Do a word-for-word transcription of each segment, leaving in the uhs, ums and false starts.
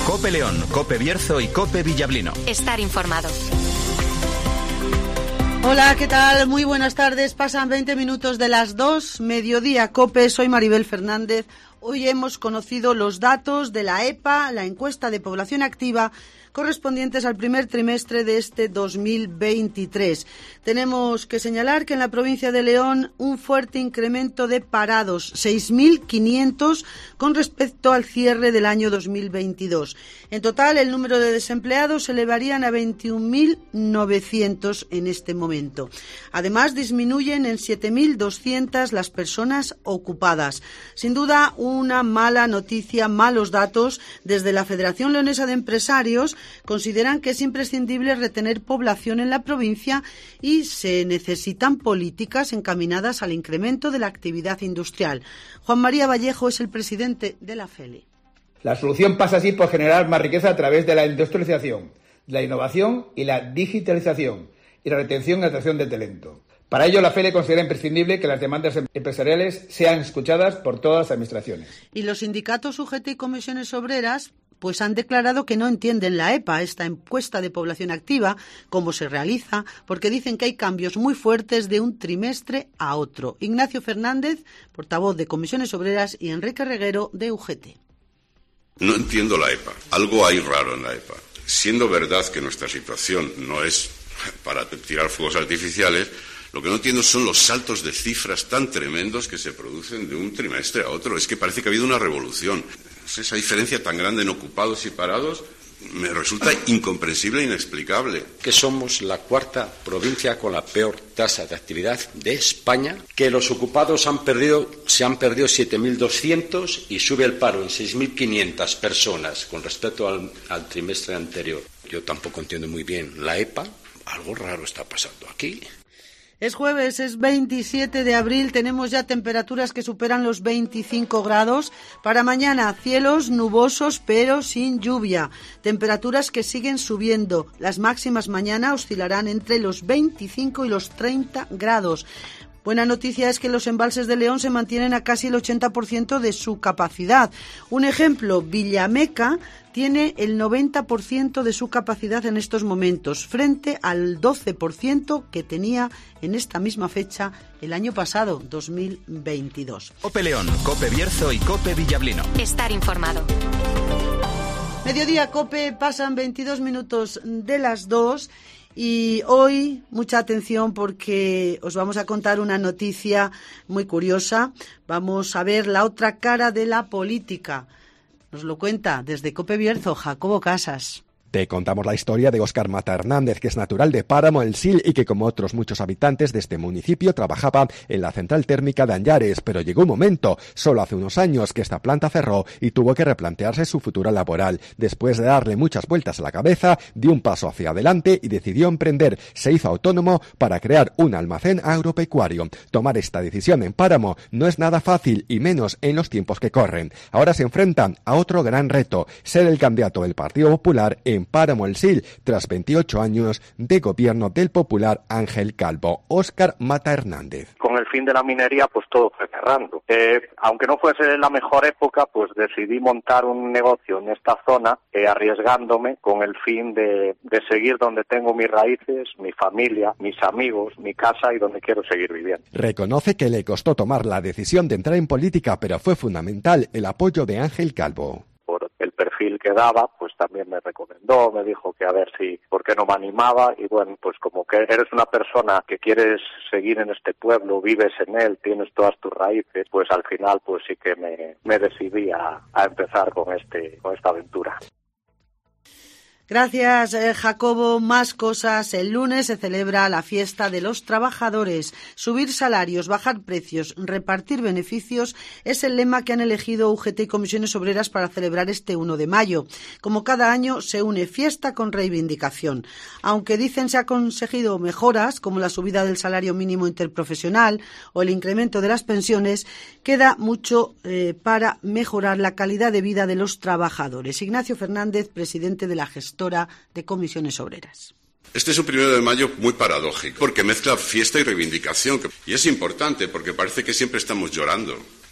COPE León, COPE Bierzo y COPE Villablino. Estar informado. Hola, ¿qué tal? Muy buenas tardes. Pasan veinte minutos de las dos, mediodía COPE. Soy Maribel Fernández. Hoy hemos conocido los datos de la E P A, la encuesta de población activa, correspondientes al primer trimestre de este dos mil veintitrés. Tenemos que señalar que en la provincia de León un fuerte incremento de parados, seis mil quinientos con respecto al cierre del año dos mil veintidós. En total, el número de desempleados se elevarían a veintiún mil novecientos en este momento. Además, disminuyen en siete mil doscientas las personas ocupadas. Sin duda, una mala noticia, malos datos. Desde la Federación Leonesa de Empresarios consideran que es imprescindible retener población en la provincia y se necesitan políticas encaminadas al incremento de la actividad industrial. Juan María Vallejo es el presidente de la F E L E. La solución pasa así por generar más riqueza a través de la industrialización, la innovación y la digitalización y la retención y atracción de talento. Para ello, la F E L E considera imprescindible que las demandas empresariales sean escuchadas por todas las administraciones. Y los sindicatos U G T y comisiones obreras pues han declarado que no entienden la E P A, esta encuesta de población activa, cómo se realiza, porque dicen que hay cambios muy fuertes de un trimestre a otro. Ignacio Fernández, portavoz de comisiones obreras, y Enrique Reguero, de U G T. No entiendo la E P A. Algo hay raro en la E P A. Siendo verdad que nuestra situación no es para tirar fuegos artificiales, lo que no entiendo son los saltos de cifras tan tremendos que se producen de un trimestre a otro. Es que parece que ha habido una revolución. Esa diferencia tan grande en ocupados y parados me resulta incomprensible e inexplicable. Que somos la cuarta provincia con la peor tasa de actividad de España, que los ocupados han perdido, se han perdido siete mil doscientos y sube el paro en seis mil quinientas personas con respecto al, al trimestre anterior. Yo tampoco entiendo muy bien la E P A. Algo raro está pasando aquí. Es jueves, es veintisiete de abril, tenemos ya temperaturas que superan los veinticinco grados. Para mañana, cielos nubosos pero sin lluvia. Temperaturas que siguen subiendo. Las máximas mañana oscilarán entre los veinticinco y los treinta grados. Buena noticia es que los embalses de León se mantienen a casi el ochenta por ciento de su capacidad. Un ejemplo, Villameca tiene el noventa por ciento de su capacidad en estos momentos, frente al doce por ciento que tenía en esta misma fecha el año pasado, dos mil veintidós. COPE León, COPE Bierzo y COPE Villablino. Estar informado. Mediodía COPE, pasan veintidós minutos de las dos. Y hoy, mucha atención porque os vamos a contar una noticia muy curiosa. Vamos a ver la otra cara de la política. Nos lo cuenta desde COPE Bierzo, Jacobo Casas. Te contamos la historia de Óscar Mata Hernández, que es natural de Páramo, El Sil, y que, como otros muchos habitantes de este municipio, trabajaba en la central térmica de Anllares. Pero llegó un momento, solo hace unos años, que esta planta cerró y tuvo que replantearse su futuro laboral. Después de darle muchas vueltas a la cabeza, dio un paso hacia adelante y decidió emprender. Se hizo autónomo para crear un almacén agropecuario. Tomar esta decisión en Páramo no es nada fácil, y menos en los tiempos que corren. Ahora se enfrentan a otro gran reto: ser el candidato del Partido Popular en en Páramo El Sil, tras veintiocho años de gobierno del popular Ángel Calvo. Óscar Mata Hernández. Con el fin de la minería, pues todo fue cerrando. Eh, aunque no fuese la mejor época, pues decidí montar un negocio en esta zona, eh, arriesgándome con el fin de, de seguir donde tengo mis raíces, mi familia, mis amigos, mi casa y donde quiero seguir viviendo. Reconoce que le costó tomar la decisión de entrar en política, pero fue fundamental el apoyo de Ángel Calvo. Por el perfil que daba, pues también me recomendó, me dijo que a ver si, por qué no me animaba, y bueno, pues como que eres una persona que quieres seguir en este pueblo, vives en él, tienes todas tus raíces, pues al final pues sí que me, me decidí a, a empezar con este, con esta aventura. Gracias, eh, Jacobo. Más cosas. El lunes se celebra la fiesta de los trabajadores. Subir salarios, bajar precios, repartir beneficios es el lema que han elegido U G T y comisiones obreras para celebrar este uno de mayo. Como cada año, se une fiesta con reivindicación. Aunque dicen se ha conseguido mejoras, como la subida del salario mínimo interprofesional o el incremento de las pensiones, queda mucho eh, para mejorar la calidad de vida de los trabajadores. Ignacio Fernández, presidente de la gestora de comisiones obreras. Este es un primero de mayo muy paradójico, porque mezcla fiesta y reivindicación, y es importante porque parece que siempre estamos llorando.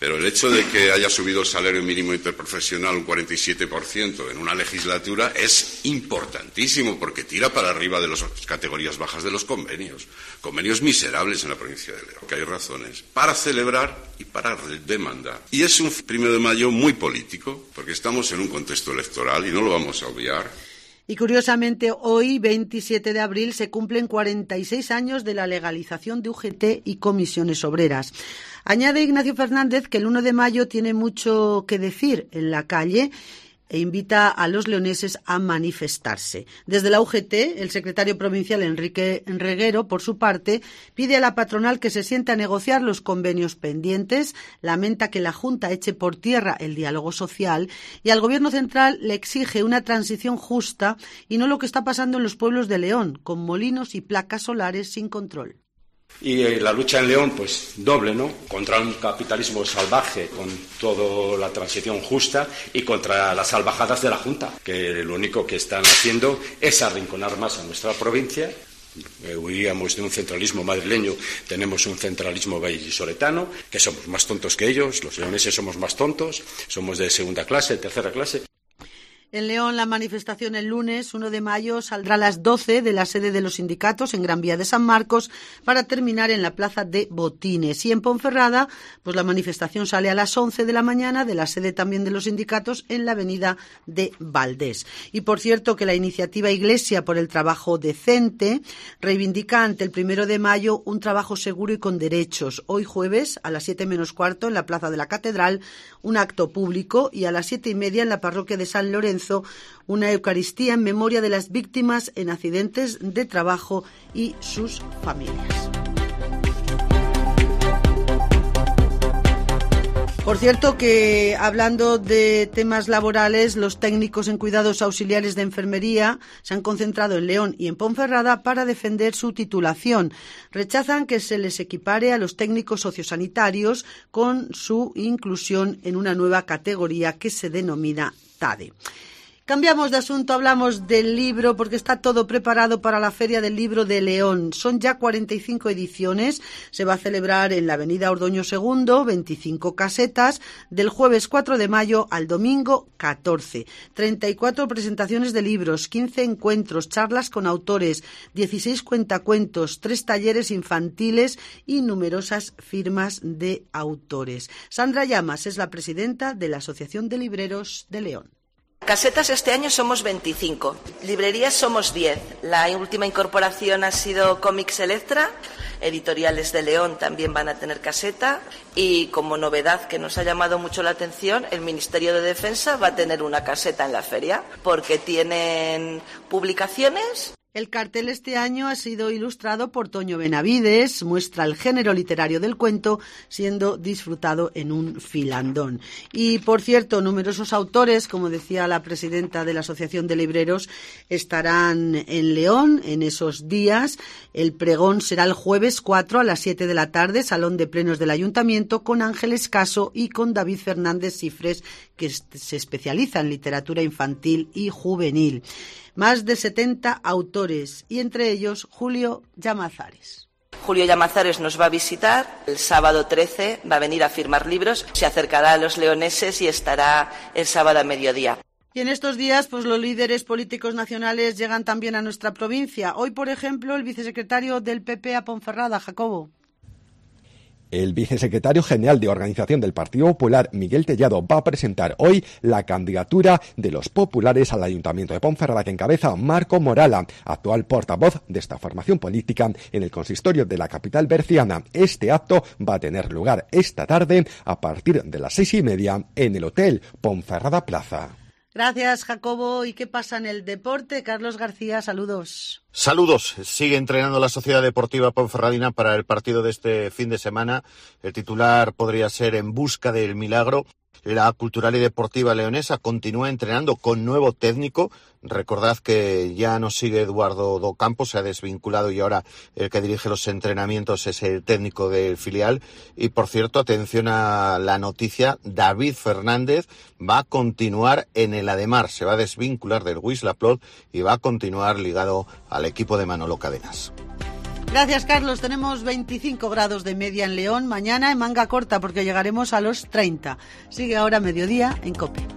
Pero el hecho de que haya subido el salario mínimo interprofesional un cuarenta y siete por ciento en una legislatura es importantísimo porque tira para arriba de las categorías bajas de los convenios. Convenios miserables en la provincia de León. Que hay razones para celebrar y para demandar. Y es un primero de mayo muy político porque estamos en un contexto electoral y no lo vamos a obviar. Y curiosamente, hoy, veintisiete de abril, se cumplen cuarenta y seis años de la legalización de U G T y comisiones obreras. Añade Ignacio Fernández que el uno de mayo tiene mucho que decir en la calle e invita a los leoneses a manifestarse. Desde la U G T, el secretario provincial Enrique Reguero, por su parte, pide a la patronal que se siente a negociar los convenios pendientes, lamenta que la Junta eche por tierra el diálogo social y al Gobierno central le exige una transición justa y no lo que está pasando en los pueblos de León, con molinos y placas solares sin control. Y eh, la lucha en León, pues doble, ¿no? Contra un capitalismo salvaje, con toda la transición justa, y contra las salvajadas de la Junta, que lo único que están haciendo es arrinconar más a nuestra provincia. Eh, huíamos de un centralismo madrileño, tenemos un centralismo vallisoletano, que somos más tontos que ellos, los leoneses somos más tontos, somos de segunda clase, tercera clase. En León, la manifestación el lunes uno de mayo saldrá a las doce de la sede de los sindicatos en Gran Vía de San Marcos para terminar en la plaza de Botines. Y en Ponferrada, pues la manifestación sale a las once de la mañana de la sede también de los sindicatos en la avenida de Valdés. Y por cierto que la iniciativa Iglesia por el Trabajo Decente reivindica ante el primero de mayo un trabajo seguro y con derechos. Hoy jueves a las siete menos cuarto en la plaza de la Catedral un acto público y a las siete y media en la parroquia de San Lorenzo una Eucaristía en memoria de las víctimas en accidentes de trabajo y sus familias. Por cierto que, hablando de temas laborales, los técnicos en cuidados auxiliares de enfermería se han concentrado en León y en Ponferrada para defender su titulación. Rechazan que se les equipare a los técnicos sociosanitarios con su inclusión en una nueva categoría que se denomina T A D E. Cambiamos de asunto, hablamos del libro porque está todo preparado para la Feria del Libro de León. Son ya cuarenta y cinco ediciones, se va a celebrar en la avenida Ordoño segundo, veinticinco casetas, del jueves cuatro de mayo al domingo catorce. treinta y cuatro presentaciones de libros, quince encuentros, charlas con autores, dieciséis cuentacuentos, tres talleres infantiles y numerosas firmas de autores. Sandra Llamas es la presidenta de la Asociación de Libreros de León. Casetas este año somos veinticinco, librerías somos diez. La última incorporación ha sido Cómics Electra, editoriales de León también van a tener caseta y como novedad que nos ha llamado mucho la atención, el Ministerio de Defensa va a tener una caseta en la feria porque tienen publicaciones. El cartel este año ha sido ilustrado por Toño Benavides, muestra el género literario del cuento siendo disfrutado en un filandón. Y, por cierto, numerosos autores, como decía la presidenta de la Asociación de Libreros, estarán en León en esos días. El pregón será el jueves cuatro a las siete de la tarde, Salón de Plenos del Ayuntamiento, con Ángeles Caso y con David Fernández Cifres, que se especializa en literatura infantil y juvenil. Más de setenta autores y entre ellos Julio Llamazares. Julio Llamazares nos va a visitar el sábado trece, va a venir a firmar libros, se acercará a los leoneses y estará el sábado a mediodía. Y en estos días, pues los líderes políticos nacionales llegan también a nuestra provincia. Hoy, por ejemplo, el vicesecretario del P P a Ponferrada, Jacobo. El vicesecretario general de Organización del Partido Popular, Miguel Tellado, va a presentar hoy la candidatura de los populares al Ayuntamiento de Ponferrada que encabeza Marco Morala, actual portavoz de esta formación política en el consistorio de la capital berciana. Este acto va a tener lugar esta tarde a partir de las seis y media en el Hotel Ponferrada Plaza. Gracias, Jacobo. ¿Y qué pasa en el deporte? Carlos García, saludos. Saludos. Sigue entrenando la Sociedad Deportiva Ponferradina para el partido de este fin de semana. El titular podría ser En busca del milagro. La Cultural y Deportiva Leonesa continúa entrenando con nuevo técnico. Recordad que ya no sigue Eduardo Docampo, se ha desvinculado y ahora el que dirige los entrenamientos es el técnico del filial. Y por cierto, atención a la noticia, David Fernández va a continuar en el Ademar, se va a desvincular del Wisla Plot y va a continuar ligado al equipo de Manolo Cadenas. Gracias, Carlos. Tenemos veinticinco grados de media en León. Mañana en manga corta porque llegaremos a los treinta. Sigue ahora Mediodía en COPE.